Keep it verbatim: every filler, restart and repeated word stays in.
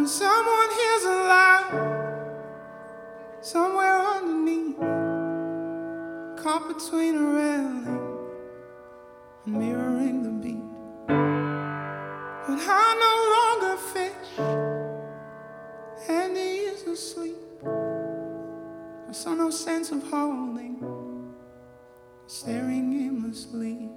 Someone hears a laugh somewhere underneath, caught between a railing and mirroring the beat. But I no longer fish, and he is asleep. I saw no sense of holding, staring aimlessly.